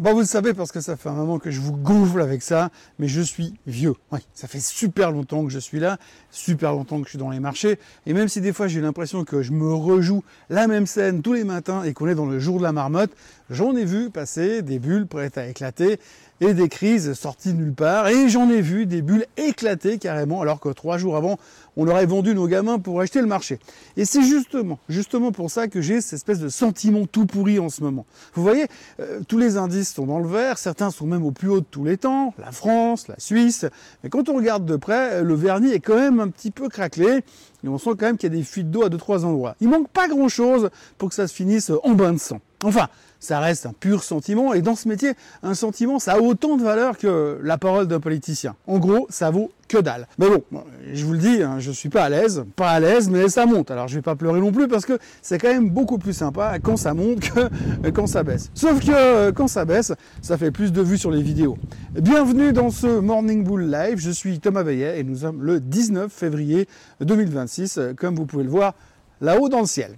Bon, vous le savez parce que ça fait un moment que je vous gonfle avec ça, mais je suis vieux. Oui, ça fait super longtemps que je suis là, super longtemps que je suis dans les marchés, et même si des fois j'ai l'impression que je me rejoue la même scène tous les matins et qu'on est dans le jour de la marmotte, j'en ai vu passer des bulles prêtes à éclater et des crises sorties de nulle part, et j'en ai vu des bulles éclater carrément alors que 3 jours avant, on aurait vendu nos gamins pour acheter le marché. Et c'est justement pour ça que j'ai cette espèce de sentiment tout pourri en ce moment. Vous voyez, tous les indices sont dans le vert, certains sont même au plus haut de tous les temps, la France, la Suisse, mais quand on regarde de près, le vernis est quand même un petit peu craquelé, et on sent quand même qu'il y a des fuites d'eau à 2-3 endroits. Il manque pas grand-chose pour que ça se finisse en bain de sang. Enfin, ça reste un pur sentiment, et dans ce métier, un sentiment, ça a autant de valeur que la parole d'un politicien. En gros, ça vaut que dalle. Mais bon, je vous le dis, je suis pas à l'aise, mais ça monte. Alors je vais pas pleurer non plus, parce que c'est quand même beaucoup plus sympa quand ça monte que quand ça baisse. Sauf que quand ça baisse, ça fait plus de vues sur les vidéos. Bienvenue dans ce Morning Bull Live, je suis Thomas Veillet, et nous sommes le 19 février 2026, comme vous pouvez le voir là-haut dans le ciel.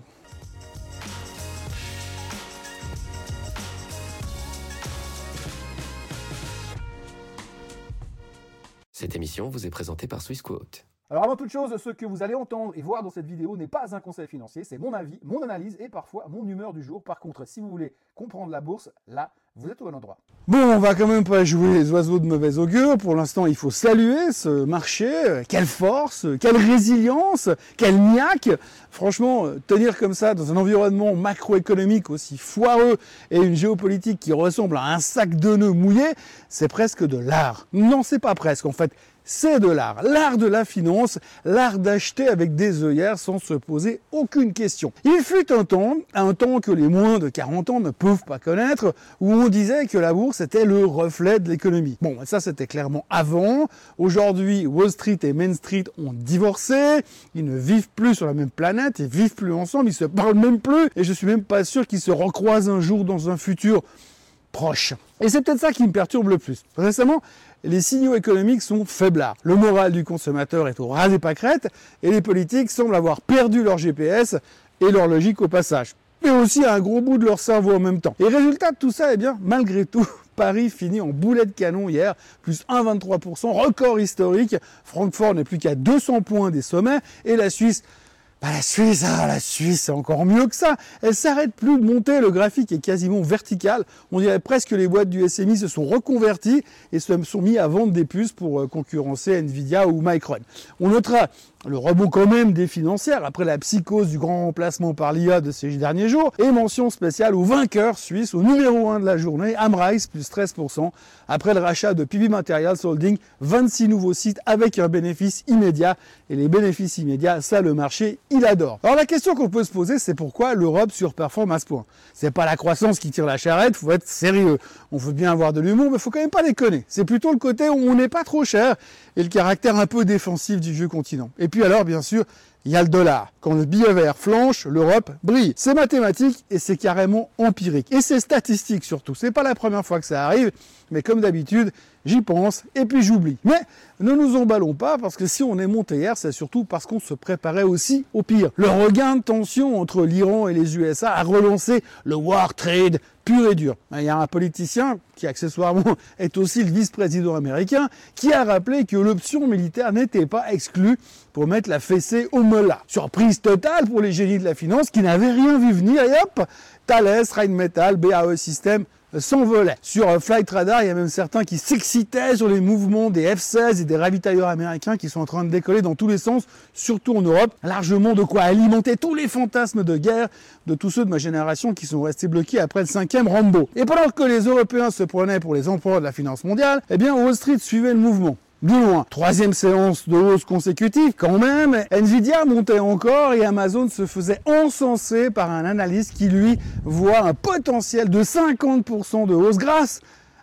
Cette émission vous est présentée par Swissquote. Alors avant toute chose, ce que vous allez entendre et voir dans cette vidéo n'est pas un conseil financier, c'est mon avis, mon analyse et parfois mon humeur du jour. Par contre, si vous voulez comprendre la bourse, là, vous êtes au bon endroit. Bon, on va quand même pas jouer les oiseaux de mauvais augure. Pour l'instant, il faut saluer ce marché. Quelle force, quelle résilience, quelle niaque. Franchement, tenir comme ça dans un environnement macroéconomique aussi foireux et une géopolitique qui ressemble à un sac de nœuds mouillé, c'est presque de l'art. Non, c'est pas presque, en fait. C'est de l'art de la finance, l'art d'acheter avec des œillères sans se poser aucune question. Il fut un temps que les moins de 40 ans ne peuvent pas connaître, où on disait que la bourse était le reflet de l'économie. Bon, ça c'était clairement avant. Aujourd'hui, Wall Street et Main Street ont divorcé, ils ne vivent plus sur la même planète, ils vivent plus ensemble, ils se parlent même plus, et je suis même pas sûr qu'ils se recroisent un jour dans un futur proche. Et c'est peut-être ça qui me perturbe le plus. Récemment, les signaux économiques sont faiblards. Le moral du consommateur est au ras des pâquerettes et les politiques semblent avoir perdu leur GPS et leur logique au passage. Mais aussi un gros bout de leur cerveau en même temps. Et résultat de tout ça, eh bien, malgré tout, Paris finit en boulet de canon hier, plus 1,23%, record historique. Francfort n'est plus qu'à 200 points des sommets et la Suisse, la Suisse, c'est encore mieux que ça. Elle s'arrête plus de monter, le graphique est quasiment vertical. On dirait presque que les boîtes du SMI se sont reconverties et se sont mis à vendre des puces pour concurrencer Nvidia ou Micron. On notera le rebond quand même des financières après la psychose du grand remplacement par l'IA de ces derniers jours, et mention spéciale au vainqueur suisse, au numéro 1 de la journée, Amrize, plus 13%, après le rachat de PB Materials Holding, 26 nouveaux sites avec un bénéfice immédiat, et les bénéfices immédiats, ça le marché, il adore. Alors la question qu'on peut se poser, c'est pourquoi l'Europe surperforme à ce point. C'est pas la croissance qui tire la charrette, faut être sérieux. On veut bien avoir de l'humour, mais faut quand même pas déconner. C'est plutôt le côté où on n'est pas trop cher, et le caractère un peu défensif du vieux continent. Et puis alors, bien sûr, il y a le dollar. Quand le billet vert flanche, l'Europe brille. C'est mathématique et c'est carrément empirique. Et c'est statistique surtout. C'est pas la première fois que ça arrive, mais comme d'habitude, j'y pense et puis j'oublie. Mais ne nous emballons pas, parce que si on est monté hier, c'est surtout parce qu'on se préparait aussi au pire. Le regain de tension entre l'Iran et les USA a relancé le war trade pur et dur. Il y a un politicien qui accessoirement est aussi le vice-président américain qui a rappelé que l'option militaire n'était pas exclue pour mettre la fessée au mollah. Surprise totale pour les génies de la finance qui n'avaient rien vu venir, et hop, Thales, Rheinmetall, BAE Systems s'envolaient. Sur Flight Radar, il y a même certains qui s'excitaient sur les mouvements des F-16 et des ravitailleurs américains qui sont en train de décoller dans tous les sens, surtout en Europe. Largement de quoi alimenter tous les fantasmes de guerre de tous ceux de ma génération qui sont restés bloqués après le 5e Rambo. Et pendant que les Européens se prenaient pour les empereurs de la finance mondiale, eh bien Wall Street suivait le mouvement. Bien loin. 3e séance de hausse consécutive, quand même. Nvidia montait encore et Amazon se faisait encenser par un analyste qui, lui, voit un potentiel de 50% de hausse grâce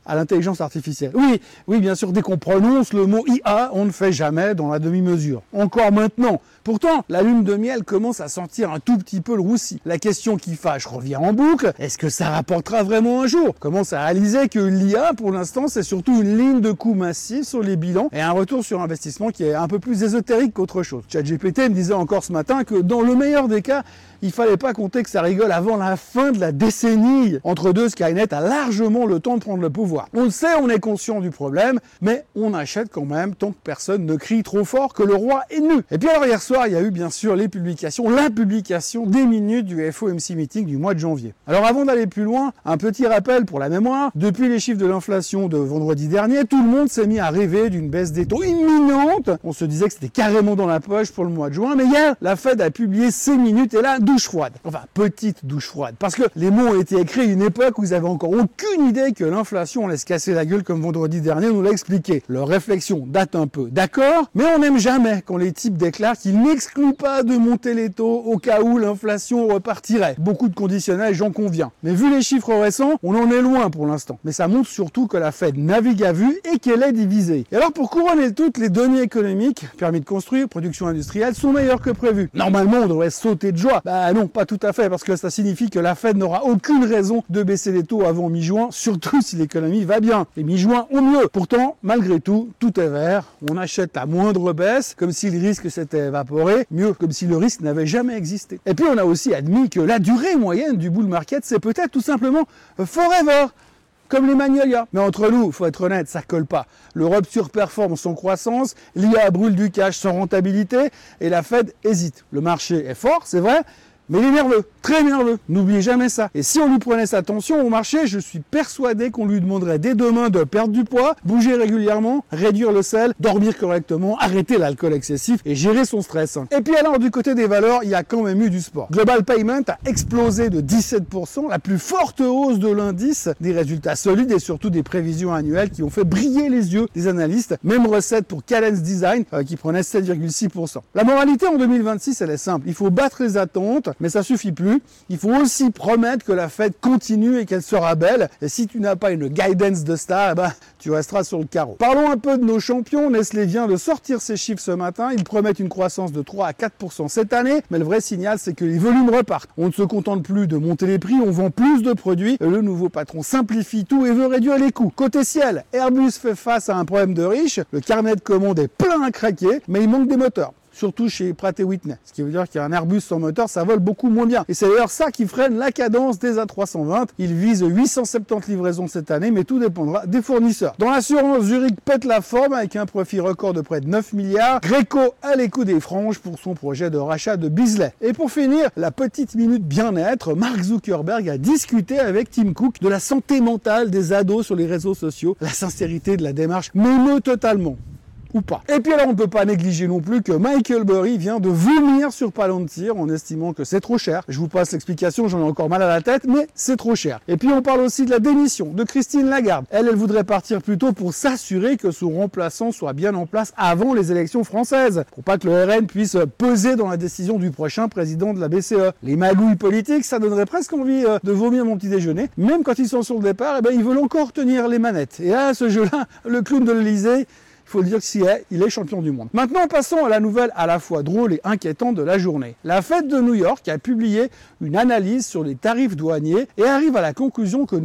à l'intelligence artificielle. Oui, bien sûr, dès qu'on prononce le mot IA, on ne fait jamais dans la demi-mesure. Encore maintenant. Pourtant, la lune de miel commence à sentir un tout petit peu le roussi. La question qui fâche revient en boucle. Est-ce que ça rapportera vraiment un jour? Commence à réaliser que l'IA, pour l'instant, c'est surtout une ligne de coût massive sur les bilans et un retour sur investissement qui est un peu plus ésotérique qu'autre chose. ChatGPT me disait encore ce matin que dans le meilleur des cas, il fallait pas compter que ça rigole avant la fin de la décennie. Entre deux, Skynet a largement le temps de prendre le pouvoir. On le sait, on est conscient du problème, mais on achète quand même tant que personne ne crie trop fort que le roi est nu. Et puis alors hier soir, il y a eu bien sûr la publication des minutes du FOMC Meeting du mois de janvier. Alors avant d'aller plus loin, un petit rappel pour la mémoire. Depuis les chiffres de l'inflation de vendredi dernier, tout le monde s'est mis à rêver d'une baisse des taux imminente. On se disait que c'était carrément dans la poche pour le mois de juin, mais hier, la Fed a publié ses minutes et là, douche froide. Enfin, petite douche froide. Parce que les mots ont été écrits à une époque où ils n'avaient encore aucune idée que l'inflation allait se casser la gueule comme vendredi dernier, on nous l'a expliqué. Leur réflexion date un peu, d'accord, mais on n'aime jamais quand les types déclarent qu'ils n'excluent pas de monter les taux au cas où l'inflation repartirait. Beaucoup de conditionnels, j'en conviens. Mais vu les chiffres récents, on en est loin pour l'instant. Mais ça montre surtout que la Fed navigue à vue et qu'elle est divisée. Et alors pour couronner le tout, les données économiques, permis de construire, production industrielle, sont meilleures que prévu. Normalement, on devrait sauter de joie. Bah non, pas tout à fait, parce que ça signifie que la Fed n'aura aucune raison de baisser les taux avant mi-juin, surtout si l'économie va bien. Et mi-juin au mieux. Pourtant, malgré tout, tout est vert. On achète la moindre baisse, comme si le risque s'était évaporé. Mieux, comme si le risque n'avait jamais existé. Et puis on a aussi admis que la durée moyenne du bull market, c'est peut-être tout simplement forever. Comme les magnolias. Mais entre nous, faut être honnête, ça colle pas. L'Europe surperforme sans croissance, l'IA brûle du cash sans rentabilité, et la Fed hésite. Le marché est fort, c'est vrai, mais il est nerveux, très nerveux. N'oubliez jamais ça. Et si on lui prenait sa tension au marché, je suis persuadé qu'on lui demanderait dès demain de perdre du poids, bouger régulièrement, réduire le sel, dormir correctement, arrêter l'alcool excessif et gérer son stress. Et puis alors, du côté des valeurs, il y a quand même eu du sport. Global Payment a explosé de 17%, la plus forte hausse de l'indice, des résultats solides et surtout des prévisions annuelles qui ont fait briller les yeux des analystes. Même recette pour Cadence Design qui prenait 7,6%. La moralité en 2026, elle est simple. Il faut battre les attentes, mais ça suffit plus. Il faut aussi promettre que la Fed continue et qu'elle sera belle. Et si tu n'as pas une guidance de star, tu resteras sur le carreau. Parlons un peu de nos champions. Nestlé vient de sortir ses chiffres ce matin. Ils promettent une croissance de 3 à 4% cette année. Mais le vrai signal, c'est que les volumes repartent. On ne se contente plus de monter les prix, on vend plus de produits. Le nouveau patron simplifie tout et veut réduire les coûts. Côté ciel, Airbus fait face à un problème de riche. Le carnet de commandes est plein à craquer, mais il manque des moteurs. Surtout chez Pratt & Whitney. Ce qui veut dire qu'un Airbus sans moteur, ça vole beaucoup moins bien. Et c'est d'ailleurs ça qui freine la cadence des A320. Il vise 870 livraisons cette année, mais tout dépendra des fournisseurs. Dans l'assurance, Zurich pète la forme avec un profit record de près de 9 milliards. Greco a les coups des franges pour son projet de rachat de Beazley. Et pour finir, la petite minute bien-être, Mark Zuckerberg a discuté avec Tim Cook de la santé mentale des ados sur les réseaux sociaux. La sincérité de la démarche m'émeut totalement. Ou pas. Et puis alors on ne peut pas négliger non plus que Michael Burry vient de vomir sur Palantir en estimant que c'est trop cher. Je vous passe l'explication, j'en ai encore mal à la tête, mais c'est trop cher. Et puis on parle aussi de la démission de Christine Lagarde. Elle voudrait partir plus tôt pour s'assurer que son remplaçant soit bien en place avant les élections françaises, pour pas que le RN puisse peser dans la décision du prochain président de la BCE. Les magouilles politiques, ça donnerait presque envie de vomir mon petit déjeuner. Même quand ils sont sur le départ, ils veulent encore tenir les manettes. Et là, ce jeu-là, le clown de l'Elysée, il faut le dire que il est champion du monde. Maintenant, passons à la nouvelle à la fois drôle et inquiétante de la journée. La Fed de New York a publié une analyse sur les tarifs douaniers et arrive à la conclusion que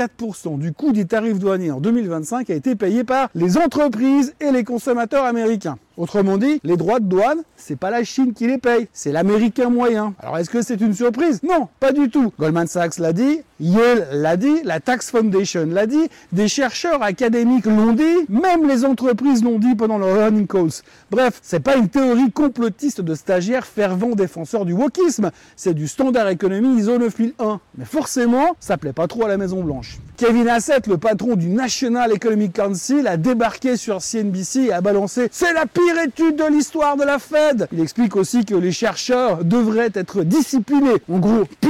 94% du coût des tarifs douaniers en 2025 a été payé par les entreprises et les consommateurs américains. Autrement dit, les droits de douane, c'est pas la Chine qui les paye, c'est l'américain moyen. Alors est-ce que c'est une surprise? Non, pas du tout. Goldman Sachs l'a dit, Yale l'a dit, la Tax Foundation l'a dit, des chercheurs académiques l'ont dit, même les entreprises l'ont dit pendant leurs earnings calls. Bref, c'est pas une théorie complotiste de stagiaires fervents défenseurs du wokisme, c'est du Standard Economy ISO 9001. Mais forcément, ça plaît pas trop à la Maison Blanche. Kevin Hassett, le patron du National Economic Council, a débarqué sur CNBC et a balancé « C'est la pire étude de l'histoire de la Fed !» Il explique aussi que les chercheurs devraient être disciplinés, en gros punis,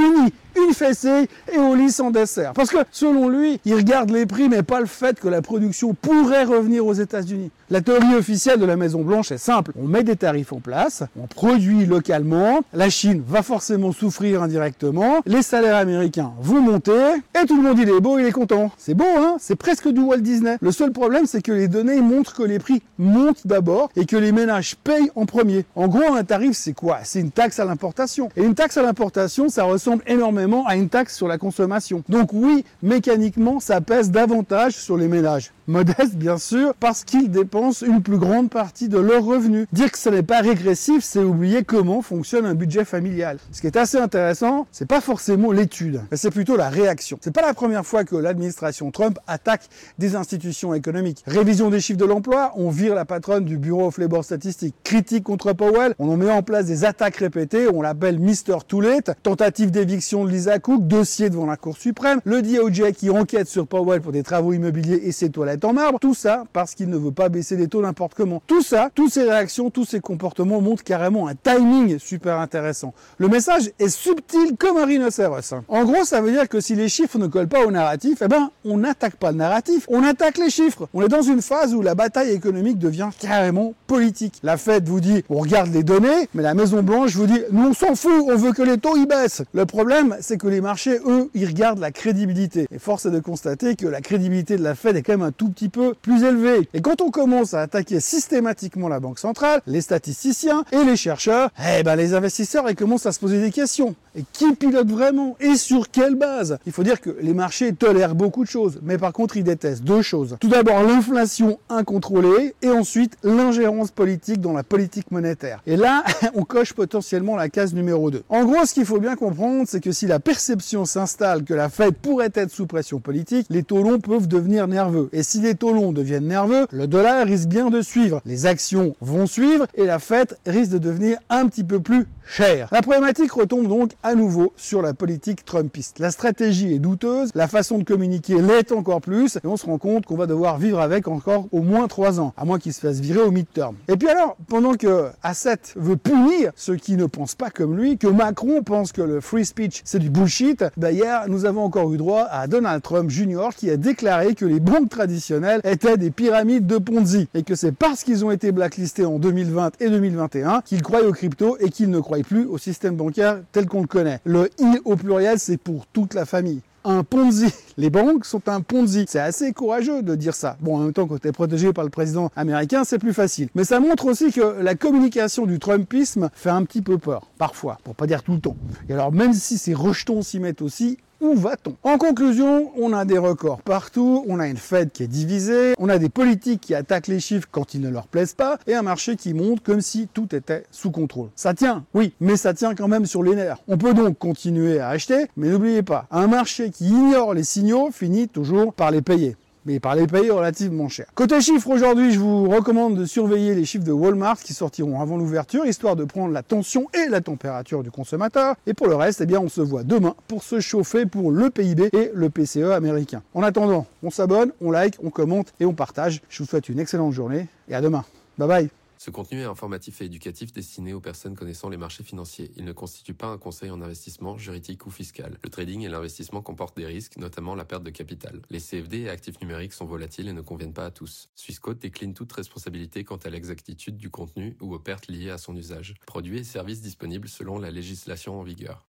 une fessée et au lit sans dessert. Parce que, selon lui, il regarde les prix, mais pas le fait que la production pourrait revenir aux États-Unis. La théorie officielle de la Maison-Blanche est simple. On met des tarifs en place, on produit localement, la Chine va forcément souffrir indirectement, les salaires américains vont monter, et tout le monde il est beau, il est content. C'est beau, hein? C'est presque du Walt Disney. Le seul problème, c'est que les données montrent que les prix montent d'abord et que les ménages payent en premier. En gros, un tarif, c'est quoi? C'est une taxe à l'importation. Et une taxe à l'importation, ça ressemble énormément à une taxe sur la consommation. Donc oui, mécaniquement, ça pèse davantage sur les ménages. Modestes, bien sûr, parce qu'ils dépensent une plus grande partie de leurs revenus. Dire que ce n'est pas régressif, c'est oublier comment fonctionne un budget familial. Ce qui est assez intéressant, c'est pas forcément l'étude, mais c'est plutôt la réaction. C'est pas la première fois que l'administration Trump attaque des institutions économiques. Révision des chiffres de l'emploi, on vire la patronne du Bureau of Labor Statistics. Critique contre Powell, on en met en place des attaques répétées, on l'appelle Mr. Too Late. Tentative d'éviction de Lisa Cook, dossier devant la Cour suprême. Le DOJ qui enquête sur Powell pour des travaux immobiliers et ses toilettes en marbre. Tout ça parce qu'il ne veut pas baisser les taux n'importe comment. Tout ça, toutes ces réactions, tous ces comportements montrent carrément un timing super intéressant. Le message est subtil comme un rhinocéros. En gros, ça veut dire que si les chiffres ne collent pas au narratif, on n'attaque pas le narratif, on attaque les chiffres. On est dans une phase où la bataille économique devient carrément politique. La Fed vous dit, on regarde les données, mais la Maison-Blanche vous dit, nous on s'en fout, on veut que les taux y baissent. Le problème, c'est que les marchés, eux, ils regardent la crédibilité. Et force est de constater que la crédibilité de la Fed est quand même un tout petit peu plus élevée. Et quand on commence à attaquer systématiquement la Banque centrale, les statisticiens et les chercheurs, les investisseurs, ils commencent à se poser des questions. Et qui pilote vraiment? Et sur quelle base? Il faut dire que les marchés tolèrent beaucoup de choses, mais par contre, ils détestent deux choses. Tout d'abord, l'inflation incontrôlée, et ensuite, l'ingérence politique dans la politique monétaire. Et là, on coche potentiellement la case numéro 2. En gros, ce qu'il faut bien comprendre, c'est que si la perception s'installe que la Fed pourrait être sous pression politique, les taux longs peuvent devenir nerveux. Et si les taux longs deviennent nerveux, le dollar risque bien de suivre. Les actions vont suivre, et la Fed risque de devenir un petit peu plus cher. La problématique retombe donc à nouveau sur la politique trumpiste. La stratégie est douteuse, la façon de communiquer l'est encore plus, et on se rend compte qu'on va devoir vivre avec encore au moins 3 ans, à moins qu'il se fasse virer au midterm. Et puis alors, pendant que Asset veut punir ceux qui ne pensent pas comme lui, que Macron pense que le free speech c'est du bullshit, hier nous avons encore eu droit à Donald Trump Jr. qui a déclaré que les banques traditionnelles étaient des pyramides de Ponzi, et que c'est parce qu'ils ont été blacklistés en 2020 et 2021 qu'ils croient aux cryptos et qu'ils ne croient plus au système bancaire tel qu'on le connaît. Le « i » au pluriel, c'est pour toute la famille. Un Ponzi. Les banques sont un Ponzi. C'est assez courageux de dire ça. Bon, en même temps, quand tu es protégé par le président américain, c'est plus facile. Mais ça montre aussi que la communication du Trumpisme fait un petit peu peur. Parfois, pour pas dire tout le temps. Et alors, même si ces rejetons s'y mettent aussi, où va-t-on? En conclusion, on a des records partout, on a une Fed qui est divisée, on a des politiques qui attaquent les chiffres quand ils ne leur plaisent pas, et un marché qui monte comme si tout était sous contrôle. Ça tient, oui, mais ça tient quand même sur les nerfs. On peut donc continuer à acheter, mais n'oubliez pas, un marché qui ignore les signaux finit toujours par les payer. Mais par les payer relativement cher. Côté chiffres, aujourd'hui, je vous recommande de surveiller les chiffres de Walmart qui sortiront avant l'ouverture, histoire de prendre la tension et la température du consommateur. Et pour le reste, on se voit demain pour se chauffer pour le PIB et le PCE américain. En attendant, on s'abonne, on like, on commente et on partage. Je vous souhaite une excellente journée et à demain. Bye bye. Ce contenu est informatif et éducatif destiné aux personnes connaissant les marchés financiers. Il ne constitue pas un conseil en investissement, juridique ou fiscal. Le trading et l'investissement comportent des risques, notamment la perte de capital. Les CFD et actifs numériques sont volatiles et ne conviennent pas à tous. Swissquote décline toute responsabilité quant à l'exactitude du contenu ou aux pertes liées à son usage. Produits et services disponibles selon la législation en vigueur.